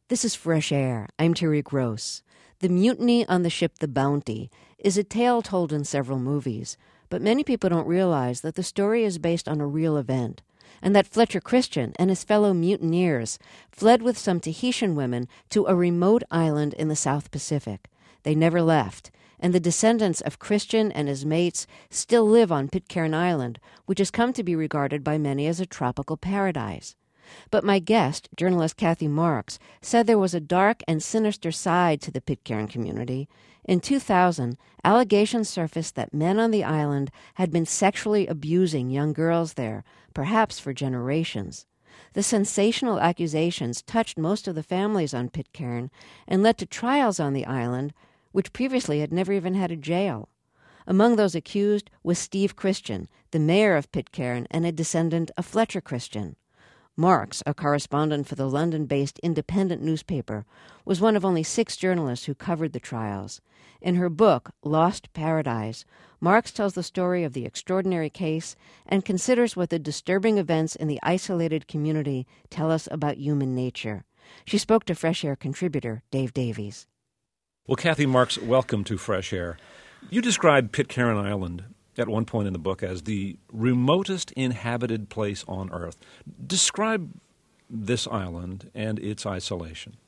This is Fresh Air. I'm Terry Gross. The mutiny on the ship The Bounty is a tale told in several movies, but many people don't realize that the story is based on a real event, and that Fletcher Christian and his fellow mutineers fled with some Tahitian women to a remote island in the South Pacific. They never left, and the descendants of Christian and his mates still live on Pitcairn Island, which has come to be regarded by many as a tropical paradise. But my guest, journalist Kathy Marks, said there was a dark and sinister side to the Pitcairn community. In 2000, allegations surfaced that men on the island had been sexually abusing young girls there, perhaps for generations. The sensational accusations touched most of the families on Pitcairn and led to trials on the island, which previously had never even had a jail. Among those accused was Steve Christian, the mayor of Pitcairn and a descendant of Fletcher Christian. Marks, a correspondent for the London-based independent newspaper, was one of only 6 journalists who covered the trials. In her book, Lost Paradise, Marks tells the story of the extraordinary case and considers what the disturbing events in the isolated community tell us about human nature. She spoke to Fresh Air contributor Dave Davies. Well, Kathy Marks, welcome to Fresh Air. You described Pitcairn Island at one point in the book as the remotest inhabited place on Earth. Describe this island and its isolation.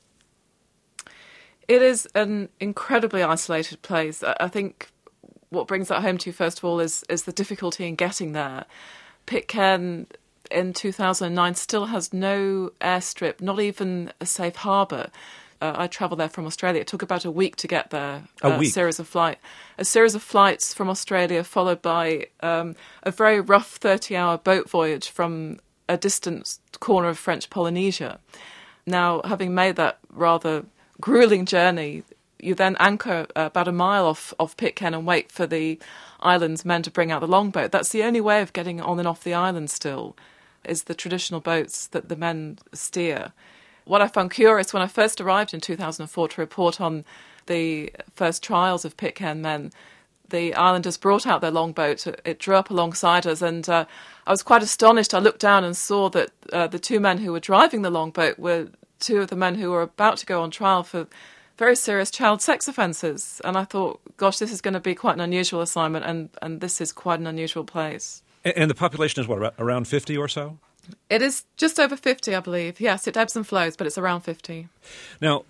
It is an incredibly isolated place. I think what brings that home to you, first of all, is the difficulty in getting there. Pitcairn in 2009 still has no airstrip, not even a safe harbour. I travelled there from Australia. It took about a week to get there. A series of flights from Australia, followed by a very rough 30-hour boat voyage from a distant corner of French Polynesia. Now, having made that rather gruelling journey, you then anchor about a mile off Pitcairn and wait for the island's men to bring out the longboat. That's the only way of getting on and off the island still, is the traditional boats that the men steer. What I found curious when I first arrived in 2004 to report on the first trials of Pitcairn men, the islanders brought out their longboat. It drew up alongside us, and I was quite astonished. I looked down and saw that the 2 men who were driving the longboat were 2 of the men who were about to go on trial for very serious child sex offences. And I thought, gosh, this is going to be quite an unusual assignment, and this is quite an unusual place. And the population is what, around 50 or so? It is just over 50, I believe. Yes, it ebbs and flows, but it's around 50. Now,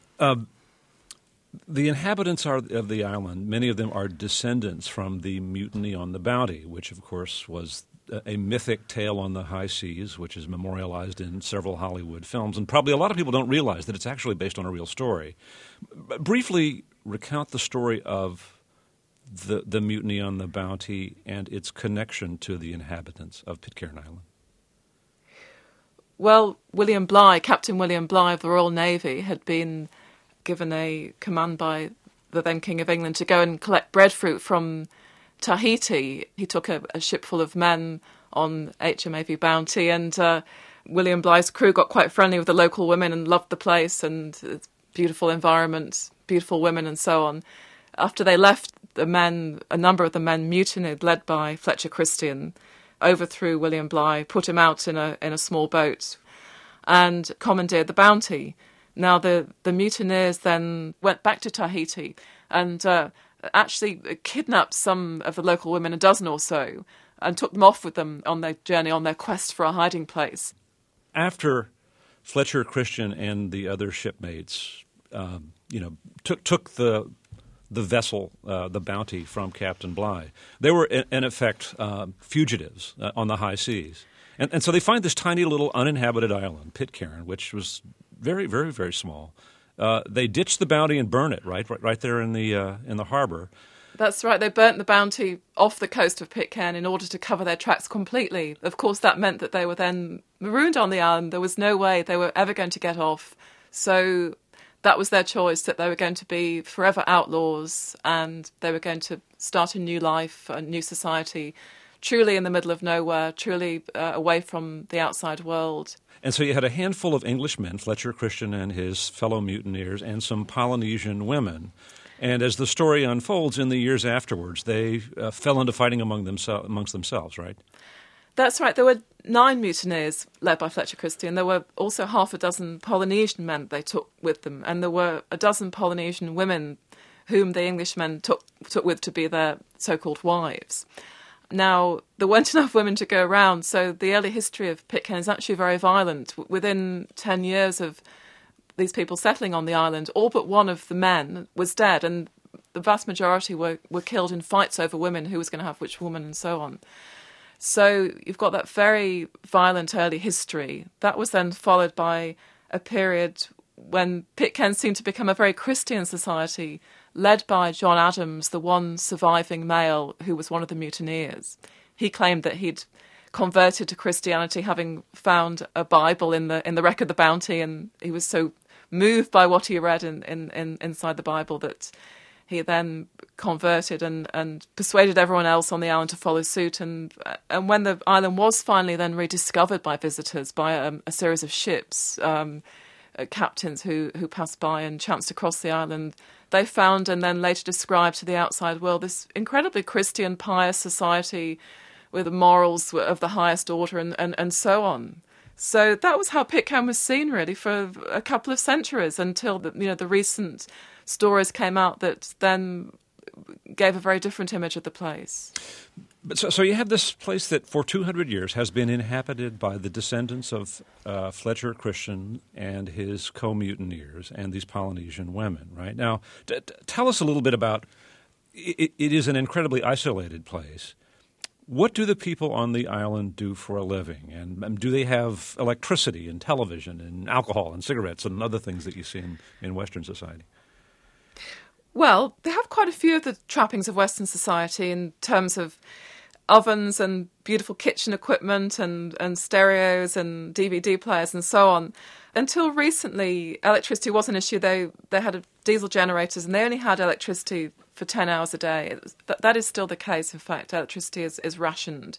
the inhabitants of the island, many of them are descendants from the mutiny on the Bounty, which, of course, was a mythic tale on the high seas, which is memorialized in several Hollywood films. And probably a lot of people don't realize that it's actually based on a real story. Briefly recount the story of the mutiny on the Bounty and its connection to the inhabitants of Pitcairn Island. Well, Captain William Bligh of the Royal Navy had been given a command by the then King of England to go and collect breadfruit from Tahiti. He took a ship full of men on HMAV Bounty, and William Bligh's crew got quite friendly with the local women and loved the place and its beautiful environment, beautiful women and so on. After they left, a number of the men mutinied, led by Fletcher Christian, overthrew William Bligh, put him out in a small boat, and commandeered the Bounty. Now, the mutineers then went back to Tahiti and actually kidnapped some of the local women, a dozen or so, and took them off with them on their journey, on their quest for a hiding place. After Fletcher Christian and the other shipmates, took the vessel, the Bounty, from Captain Bligh, they were, in effect, fugitives on the high seas. And so they find this tiny little uninhabited island, Pitcairn, which was very, very, very small. They ditch the Bounty and burn it right there in the harbor. That's right. They burnt the Bounty off the coast of Pitcairn in order to cover their tracks completely. Of course, that meant that they were then marooned on the island. There was no way they were ever going to get off. So that was their choice, that they were going to be forever outlaws and they were going to start a new life, a new society, truly in the middle of nowhere, truly away from the outside world. And so you had a handful of Englishmen, Fletcher Christian and his fellow mutineers, and some Polynesian women. And as the story unfolds in the years afterwards, they fell into fighting amongst themselves, right? That's right. There were 9 mutineers led by Fletcher Christie, and there were also half a dozen Polynesian men they took with them, and there were a dozen Polynesian women whom the Englishmen took with to be their so-called wives. Now, there weren't enough women to go around, so the early history of Pitcairn is actually very violent. Within 10 years of these people settling on the island, all but one of the men was dead, and the vast majority were killed in fights over women, who was going to have which woman, and so on. So you've got that very violent early history. That was then followed by a period when Pitcairn seemed to become a very Christian society, led by John Adams, the one surviving male who was one of the mutineers. He claimed that he'd converted to Christianity, having found a Bible in the wreck of the Bounty, and he was so moved by what he read inside the Bible that he then converted and persuaded everyone else on the island to follow suit. And when the island was finally then rediscovered by visitors, by a series of ships, captains who passed by and chanced to cross the island, they found and then later described to the outside world this incredibly Christian, pious society with morals of the highest order and so on. So that was how Pitcairn was seen, really, for a couple of centuries, until the recent stories came out that then gave a very different image of the place. But so you have this place that for 200 years has been inhabited by the descendants of Fletcher Christian and his co-mutineers and these Polynesian women, right? Now, tell us a little bit about it. It is an incredibly isolated place. What do the people on the island do for a living? And do they have electricity and television and alcohol and cigarettes and other things that you see in Western society? Well, they have quite a few of the trappings of Western society in terms of ovens and beautiful kitchen equipment and stereos and DVD players and so on. Until recently, electricity was an issue. They had diesel generators, and they only had electricity for 10 hours a day. That is still the case. In fact, electricity is rationed.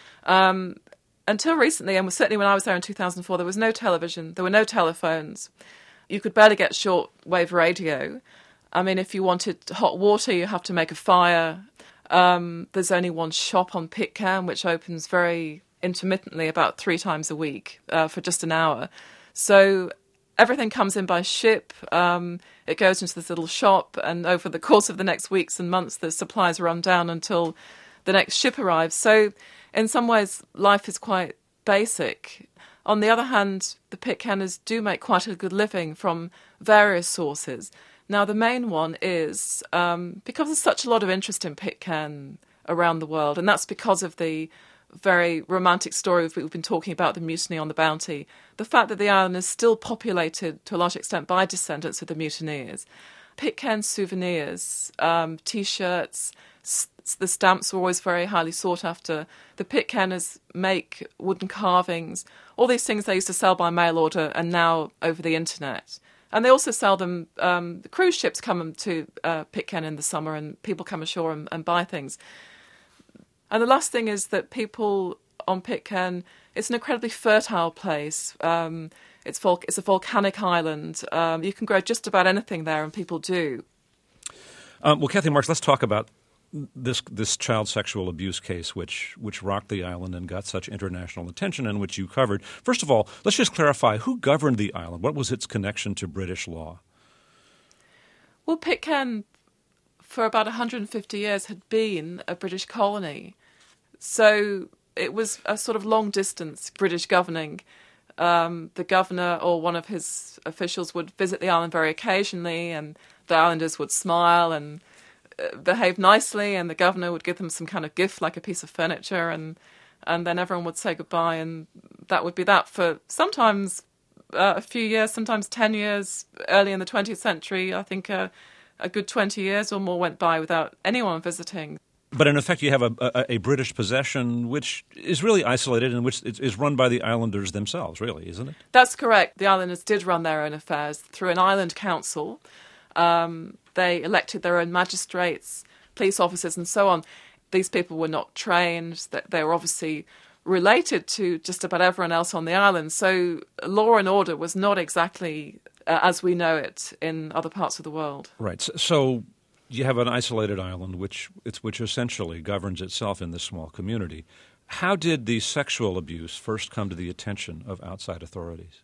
Until recently, and certainly when I was there in 2004, there was no television, there were no telephones. You could barely get shortwave radio. I mean, if you wanted hot water, you have to make a fire. There's only one shop on Pitcairn, which opens very intermittently, about 3 times a week, for just an hour. So everything comes in by ship. It goes into this little shop, and over the course of the next weeks and months, the supplies run down until the next ship arrives. So in some ways, life is quite basic. On the other hand, the Pitcairners do make quite a good living from various sources. Now, the main one is because there's such a lot of interest in Pitcairn around the world, and that's because of the very romantic story we've been talking about, the mutiny on the Bounty, the fact that the island is still populated to a large extent by descendants of the mutineers. Pitcairn souvenirs, T-shirts, the stamps were always very highly sought after. The Pitcairners make wooden carvings, all these things they used to sell by mail order and now over the internet. And they also sell them, the cruise ships come to Pitcairn in the summer and people come ashore and buy things. And the last thing is that people on Pitcairn, it's an incredibly fertile place. It's a volcanic island. You can grow just about anything there, and people do. Well, Kathy Marks, let's talk about this child sexual abuse case, which rocked the island and got such international attention, and which you covered. First of all, let's just clarify, who governed the island? What was its connection to British law? Well, Pitcairn, for about 150 years, had been a British colony. So it was a sort of long-distance British governing. The governor or one of his officials would visit the island very occasionally, and the islanders would smile and behave nicely, and the governor would give them some kind of gift, like a piece of furniture, and then everyone would say goodbye, and that would be that for sometimes a few years, sometimes 10 years. Early in the 20th century, I think a good 20 years or more went by without anyone visiting. But in effect, you have a British possession which is really isolated and which is run by the islanders themselves, really, isn't it? That's correct. The islanders did run their own affairs through an island council. They elected their own magistrates, police officers, and so on. These people were not trained. They were obviously related to just about everyone else on the island. So law and order was not exactly as we know it in other parts of the world. Right. So you have an isolated island which essentially governs itself in this small community. how did the sexual abuse first come to the attention of outside authorities?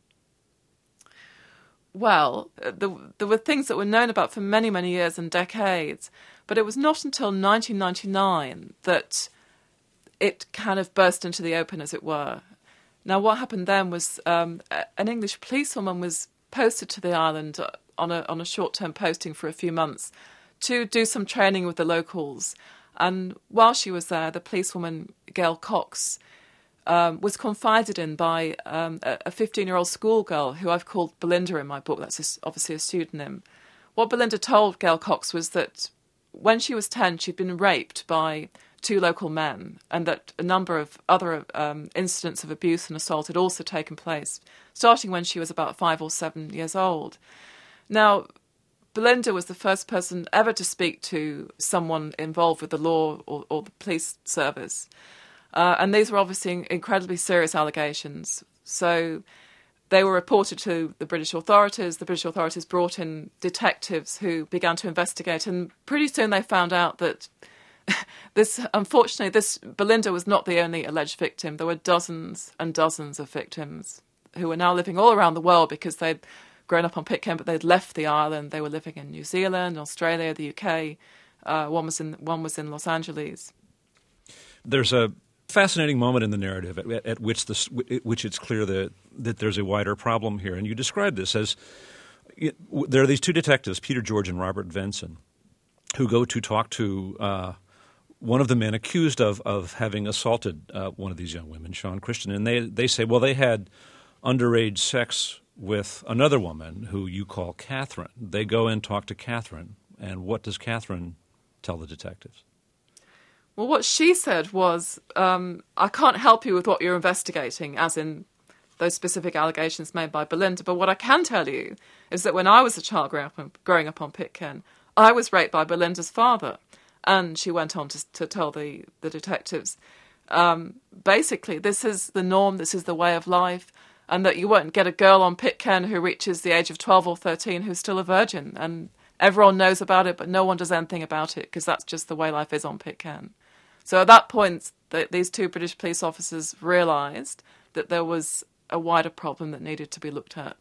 Well, there were things that were known about for many, many years and decades, but it was not until 1999 that it kind of burst into the open, as it were. Now, what happened then was an English policewoman was posted to the island on a short-term posting for a few months to do some training with the locals. And while she was there, the policewoman, Gail Cox, was confided in by a 15-year-old schoolgirl who I've called Belinda in my book. That's obviously a pseudonym. What Belinda told Gail Cox was that when she was 10, she'd been raped by 2 local men, and that a number of other incidents of abuse and assault had also taken place, starting when she was about 5 or 7 years old. Now, Belinda was the first person ever to speak to someone involved with the law or the police service. And these were obviously incredibly serious allegations. So they were reported to the British authorities. The British authorities brought in detectives who began to investigate. And pretty soon they found out that unfortunately, Belinda was not the only alleged victim. There were dozens and dozens of victims who were now living all around the world because they'd grown up on Pitcairn, but they'd left the island. They were living in New Zealand, Australia, the UK. One was in Los Angeles. There's a fascinating moment in the narrative at which it's clear that there's a wider problem here. And you describe this as there are these 2 detectives, Peter George and Robert Venson, who go to talk to one of the men accused of having assaulted one of these young women, Sean Christian. And they say, well, they had underage sex with another woman who you call Catherine. They go and talk to Catherine. And what does Catherine tell the detectives? Well, what she said was, I can't help you with what you're investigating, as in those specific allegations made by Belinda. But what I can tell you is that when I was a child growing up on Pitcairn, I was raped by Belinda's father. And she went on to tell the detectives, basically, this is the norm, this is the way of life, and that you won't get a girl on Pitcairn who reaches the age of 12 or 13 who's still a virgin. And everyone knows about it, but no one does anything about it because that's just the way life is on Pitcairn. So at that point, these 2 British police officers realised that there was a wider problem that needed to be looked at.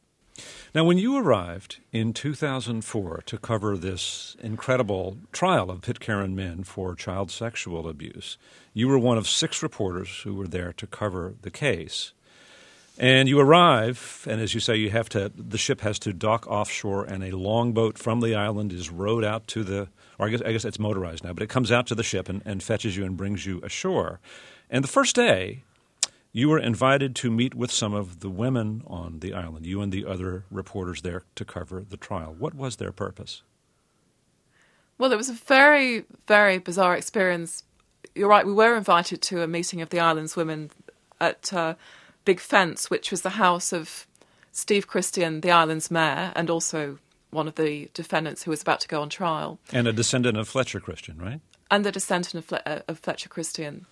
Now, when you arrived in 2004 to cover this incredible trial of Pitcairn men for child sexual abuse, you were one of 6 reporters who were there to cover the case. And you arrive, and as you say, the ship has to dock offshore, and a longboat from the island is rowed out to I guess it's motorized now, but it comes out to the ship and fetches you and brings you ashore. And the first day, you were invited to meet with some of the women on the island, you and the other reporters there to cover the trial. What was their purpose? Well, it was a very, very bizarre experience. You're right, we were invited to a meeting of the island's women at Big Fence, which was the house of Steve Christian, the island's mayor, and also one of the defendants who was about to go on trial. And a descendant of Fletcher Christian, right? And the descendant of Fletcher Christian.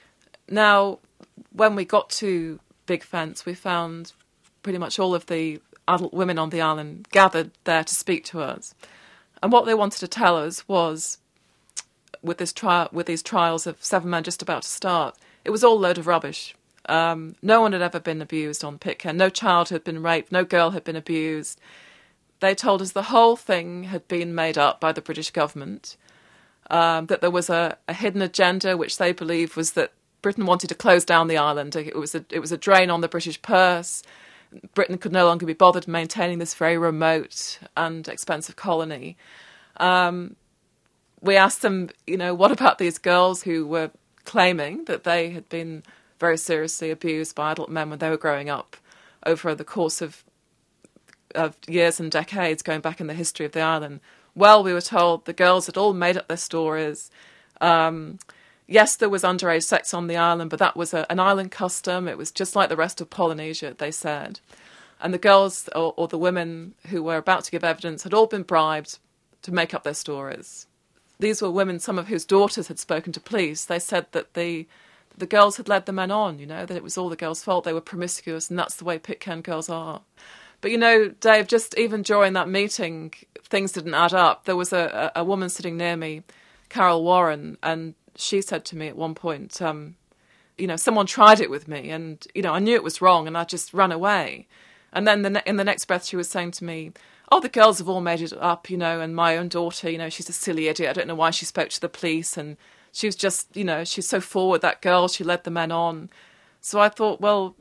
Now, when we got to Big Fence, we found pretty much all of the adult women on the island gathered there to speak to us. And what they wanted to tell us was, with these trials of 7 men just about to start, it was all a load of rubbish. No one had ever been abused on Pitcairn. No child had been raped. No girl had been abused. They told us the whole thing had been made up by the British government, that there was a hidden agenda, which they believed was that Britain wanted to close down the island. It was a drain on the British purse. Britain could no longer be bothered maintaining this very remote and expensive colony. We asked them, what about these girls who were claiming that they had been very seriously abused by adult men when they were growing up over the course of years and decades going back in the history of the island. Well, we were told the girls had all made up their stories. Yes, there was underage sex on the island, but that was an island custom. It was just like the rest of Polynesia, they said. And the girls or the women who were about to give evidence had all been bribed to make up their stories. These were women, some of whose daughters had spoken to police. They said that the girls had led the men on, that it was all the girls' fault. They were promiscuous, and that's the way Pitcairn girls are. But, Dave, just even during that meeting, things didn't add up. There was a woman sitting near me, Carol Warren, and she said to me at one point, someone tried it with me, and, I knew it was wrong, and I just ran away. And then in the next breath, she was saying to me, oh, the girls have all made it up, and my own daughter, she's a silly idiot. I don't know why she spoke to the police. And she was just, she's so forward, that girl, she led the men on. So I thought, well,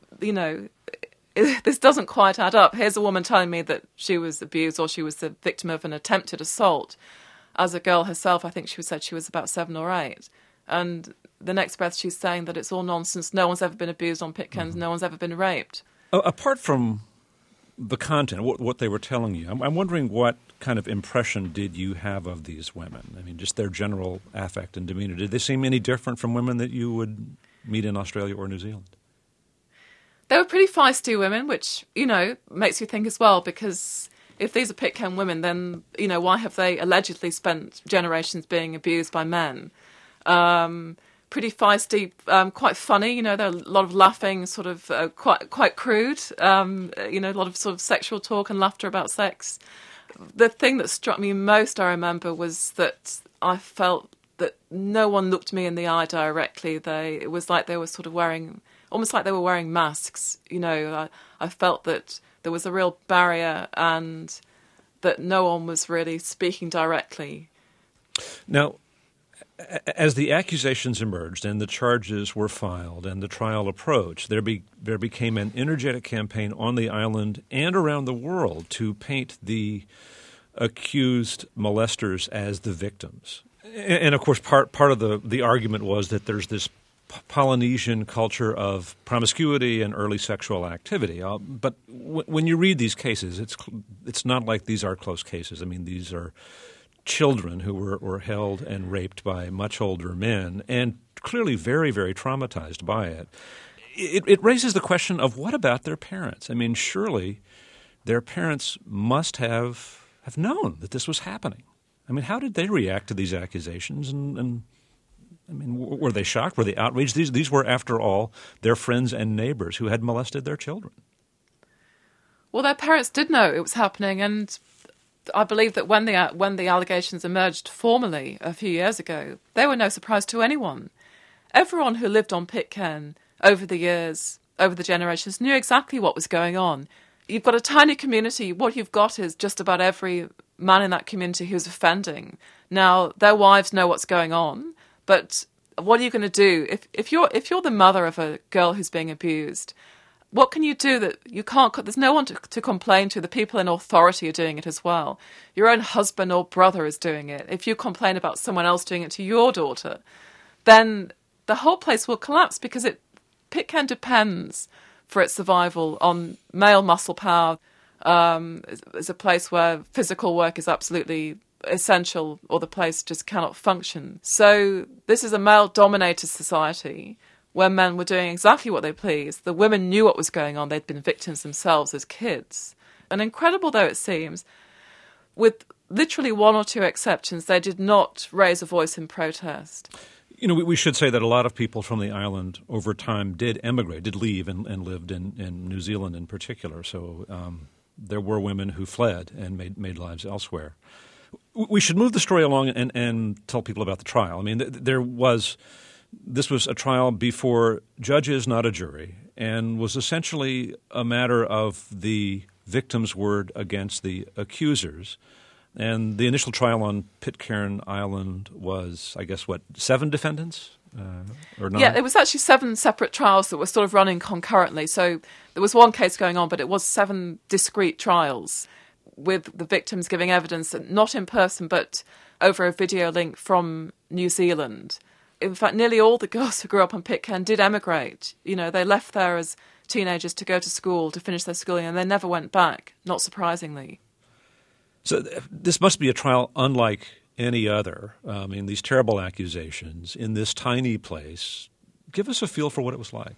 this doesn't quite add up. Here's a woman telling me that she was abused or she was the victim of an attempted assault. As a girl herself, I think she said she was about 7 or 8. And the next breath, she's saying that it's all nonsense. No one's ever been abused on Pitcairn. No one's ever been raped. Apart from the content, what they were telling you, I'm wondering what kind of impression did you have of these women? I mean, just their general affect and demeanor. Did they seem any different from women that you would meet in Australia or New Zealand? They were pretty feisty women, which, makes you think as well, because if these are Pitcairn women, then, why have they allegedly spent generations being abused by men? Pretty feisty, quite funny. There are a lot of laughing, sort of quite crude. A lot of sort of sexual talk and laughter about sex. The thing that struck me most, I remember, was that I felt that no one looked me in the eye directly. It was like they were sort of almost like they were wearing masks. I felt that there was a real barrier and that no one was really speaking directly. Now, as the accusations emerged and the charges were filed and the trial approached, there became an energetic campaign on the island and around the world to paint the accused molesters as the victims. And of course, part of the argument was that there's this Polynesian culture of promiscuity and early sexual activity. But when you read these cases, it's not like these are close cases. I mean, these are children who were held and raped by much older men and clearly very, very traumatized by it. It raises the question of what about their parents? I mean, surely their parents must have known that this was happening. I mean, how did they react to these accusations? And I mean, were they shocked? Were they outraged? These were, after all, their friends and neighbors who had molested their children. Well, their parents did know it was happening, and I believe that when the allegations emerged formally a few years ago, they were no surprise to anyone. Everyone who lived on Pitcairn over the years, over the generations, knew exactly what was going on. You've got a tiny community. What you've got is just about every man in that community who's offending. Now, their wives know what's going on, but what are you going to do if you're the mother of a girl who's being abused? What can you do that you can't? There's no one to complain to. The people in authority are doing it as well. Your own husband or brother is doing it. If you complain about someone else doing it to your daughter, then the whole place will collapse because Pitcairn depends for its survival on male muscle power. It's a place where physical work is absolutely essential or the place just cannot function. So this is a male-dominated society where men were doing exactly what they pleased. The women knew what was going on. They'd been victims themselves as kids. And incredible though it seems, with literally one or two exceptions, they did not raise a voice in protest. We should say that a lot of people from the island over time did emigrate, did leave and lived in New Zealand in particular. So there were women who fled and made lives elsewhere. We should move the story along and tell people about the trial. I mean, this was a trial before judges, not a jury, and was essentially a matter of the victim's word against the accusers. And the initial trial on Pitcairn Island was, I guess, 7 defendants? Or 9? Yeah, it was actually 7 separate trials that were sort of running concurrently. So there was one case going on, but it was 7 discrete trials with the victims giving evidence, not in person, but over a video link from New Zealand. In fact, nearly all the girls who grew up on Pitcairn did emigrate. They left there as teenagers to go to school, to finish their schooling, and they never went back, not surprisingly. So this must be a trial unlike any other. I mean, these terrible accusations in this tiny place. Give us a feel for what it was like.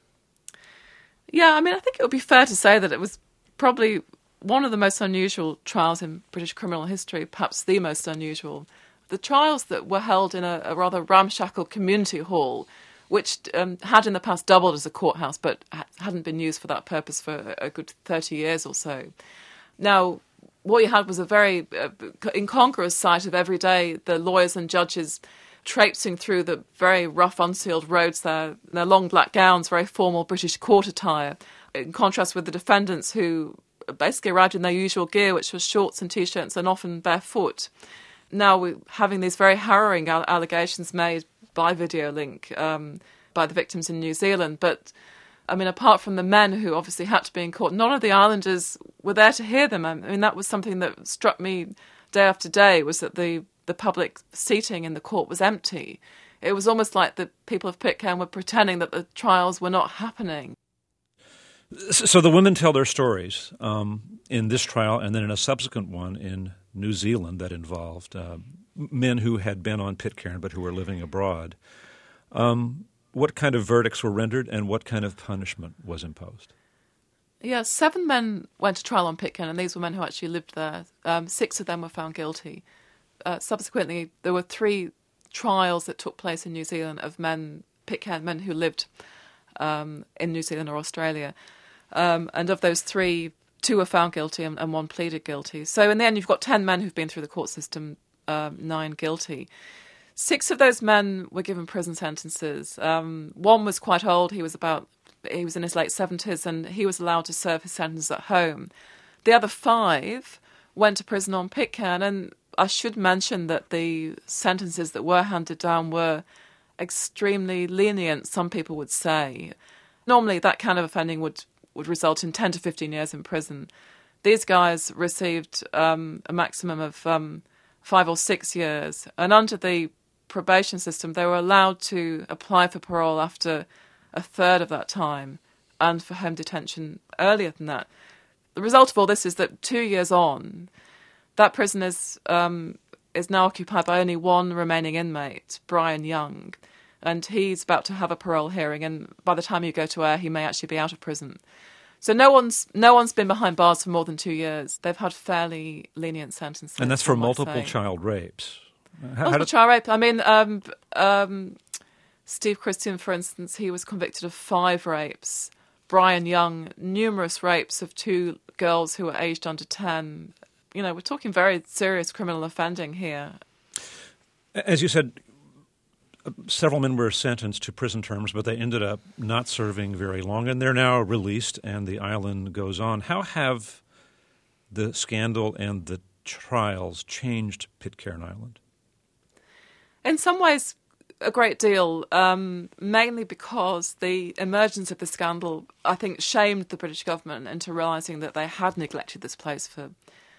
Yeah, I mean, I think it would be fair to say that it was probably one of the most unusual trials in British criminal history, perhaps the most unusual. The trials that were held in a rather ramshackle community hall, which had in the past doubled as a courthouse, but hadn't been used for that purpose for a good 30 years or so. Now, what you had was a very incongruous sight of every day the lawyers and judges traipsing through the very rough, unsealed roads there, in their long black gowns, very formal British court attire, in contrast with the defendants who basically arrived in their usual gear, which was shorts and T-shirts and often barefoot. Now we're having these very harrowing allegations made by Videolink, by the victims in New Zealand. But, I mean, apart from the men who obviously had to be in court, none of the islanders were there to hear them. I mean, that was something that struck me day after day, was that the public seating in the court was empty. It was almost like the people of Pitcairn were pretending that the trials were not happening. So the women tell their stories in this trial and then in a subsequent one in New Zealand that involved men who had been on Pitcairn but who were living abroad. What kind of verdicts were rendered and what kind of punishment was imposed? Yeah, 7 men went to trial on Pitcairn, and these were men who actually lived there. 6 of them were found guilty. Subsequently, there were 3 trials that took place in New Zealand of Pitcairn men who lived in New Zealand or Australia. And of those 3, 2 were found guilty and 1 pleaded guilty. So in the end, you've got 10 men who've been through the court system, 9 guilty. 6 of those men were given prison sentences. 1 was quite old. He was in his late 70s, and he was allowed to serve his sentence at home. The other 5 went to prison on Pitcairn, and I should mention that the sentences that were handed down were extremely lenient, some people would say. Normally, that kind of offending would result in 10 to 15 years in prison. These guys received a maximum of 5 or 6 years, and under the probation system, they were allowed to apply for parole after a third of that time, and for home detention earlier than that. The result of all this is that 2 years on, that prison is now occupied by only 1 remaining inmate, Brian Young, and he's about to have a parole hearing, and by the time you go to air, he may actually be out of prison. So no one's been behind bars for more than 2 years. They've had fairly lenient sentences. And that's for multiple child rapes. Child rape. I mean, Steve Christian, for instance, he was convicted of 5 rapes. Brian Young, numerous rapes of 2 girls who were aged under 10. You know, we're talking very serious criminal offending here. As you said, several men were sentenced to prison terms, but they ended up not serving very long, and they're now released, and the island goes on. How have the scandal and the trials changed Pitcairn Island? In some ways, a great deal, mainly because the emergence of the scandal, I think, shamed the British government into realising that they had neglected this place for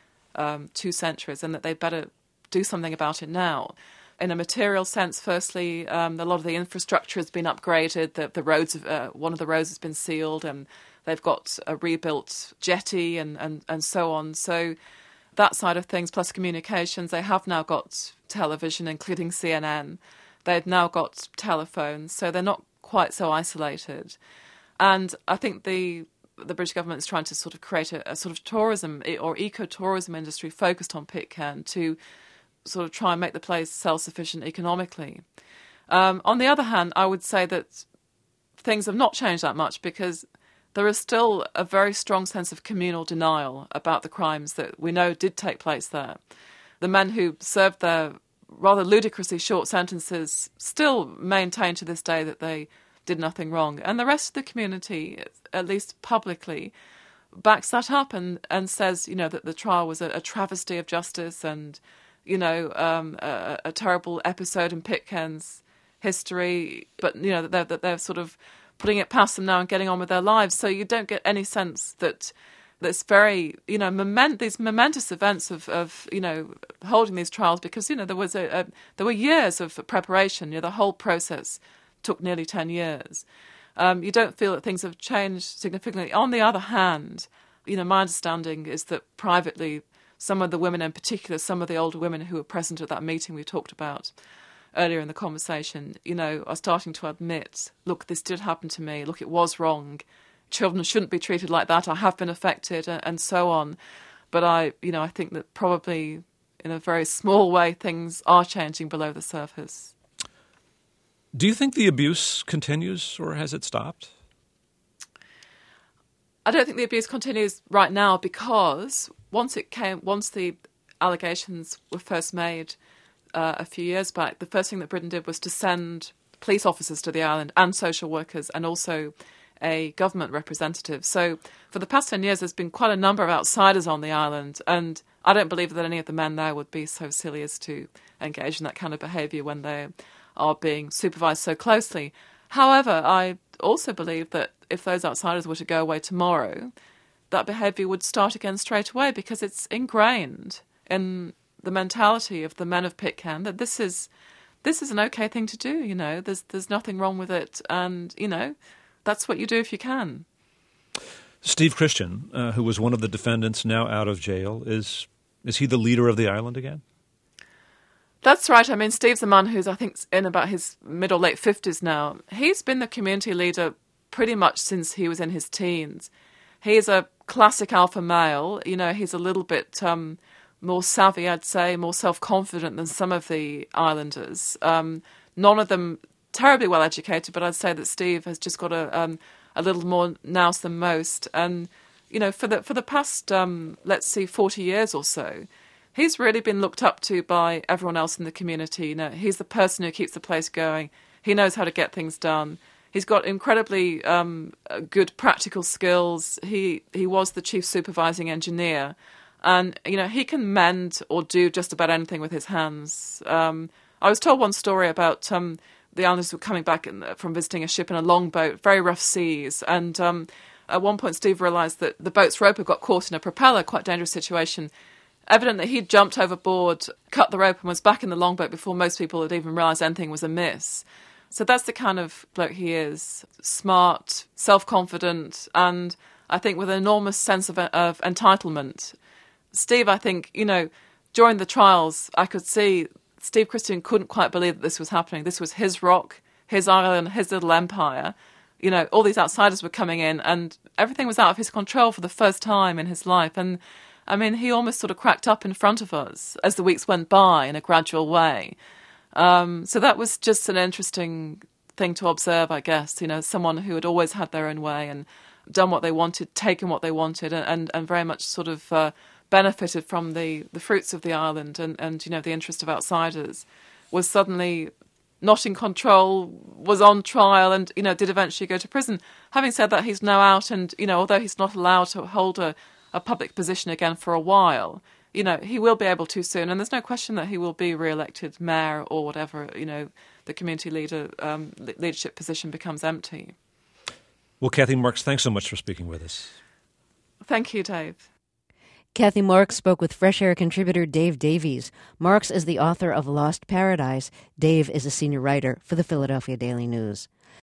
2 centuries and that they'd better do something about it now. In a material sense, firstly, a lot of the infrastructure has been upgraded. The roads, one of the roads has been sealed, and they've got a rebuilt jetty and so on. So that side of things, plus communications, they have now got television, including CNN. They've now got telephones, so they're not quite so isolated. And I think the British government is trying to sort of create a sort of tourism or eco-tourism industry focused on Pitcairn to sort of try and make the place self-sufficient economically. On the other hand, I would say that things have not changed that much because there is still a very strong sense of communal denial about the crimes that we know did take place there. The men who served their rather ludicrously short sentences still maintain to this day that they did nothing wrong. And the rest of the community, at least publicly, backs that up and says, you know, that the trial was a travesty of justice and, you know, a terrible episode in Pitcairn's history. But, you know, that they're sort of putting it past them now and getting on with their lives. So you don't get any sense that this very, you know, these momentous events of you know, holding these trials, because, you know, there were years of preparation. You know, the whole process took nearly 10 years. You don't feel that things have changed significantly. On the other hand, you know, my understanding is that privately, some of the women in particular, some of the older women who were present at that meeting we talked about earlier in the conversation, you know, are starting to admit, look, this did happen to me. Look, it was wrong. Children shouldn't be treated like that. I have been affected, and so on. But I think that probably in a very small way, things are changing below the surface. Do you think the abuse continues, or has it stopped? I don't think the abuse continues right now because once the allegations were first made, a few years back, the first thing that Britain did was to send police officers to the island and social workers and also a government representative. So for the past 10 years, there's been quite a number of outsiders on the island, and I don't believe that any of the men there would be so silly as to engage in that kind of behaviour when they are being supervised so closely. However, I also believe that if those outsiders were to go away tomorrow, that behaviour would start again straight away, because it's ingrained in the mentality of the men of Pitcairn that this is an okay thing to do. There's nothing wrong with it, and that's what you do if you can. Steve Christian, who was one of the defendants, now out of jail, is he the leader of the island again? That's right. I mean, Steve's a man who's, I think, in about his mid or late 50s now. He's been the community leader pretty much since he was in his teens. He's a classic alpha male. He's a little bit more savvy, I'd say, more self-confident than some of the islanders. None of them terribly well educated, but I'd say that Steve has just got a little more nous than most. And, for the past, 40 years or so, he's really been looked up to by everyone else in the community. He's the person who keeps the place going. He knows how to get things done. He's got incredibly good practical skills. He was the chief supervising engineer. And, he can mend or do just about anything with his hands. I was told one story about the islanders were coming back from visiting a ship in a longboat, very rough seas. And at one point, Steve realised that the boat's rope had got caught in a propeller, quite dangerous situation. Evidently, he'd jumped overboard, cut the rope, and was back in the longboat before most people had even realised anything was amiss. So that's the kind of bloke he is. Smart, self-confident, and I think with an enormous sense of entitlement. Steve, I think, during the trials, I could see Steve Christian couldn't quite believe that this was happening. This was his rock, his island, his little empire. All these outsiders were coming in, and everything was out of his control for the first time in his life. And I mean, he almost sort of cracked up in front of us as the weeks went by in a gradual way. So that was just an interesting thing to observe, I guess. Someone who had always had their own way and done what they wanted, taken what they wanted, and very much sort of benefited from the fruits of the island and the interest of outsiders, was suddenly not in control, was on trial, and did eventually go to prison. Having said that, he's now out, and although he's not allowed to hold a public position again for a while, he will be able to soon, and there's no question that he will be re-elected mayor or whatever, the community leadership position becomes empty. Well, Kathy Marks, thanks so much for speaking with us. Thank you, Dave. Kathy Marks spoke with Fresh Air contributor Dave Davies. Marks is the author of Lost Paradise. Dave is a senior writer for the Philadelphia Daily News.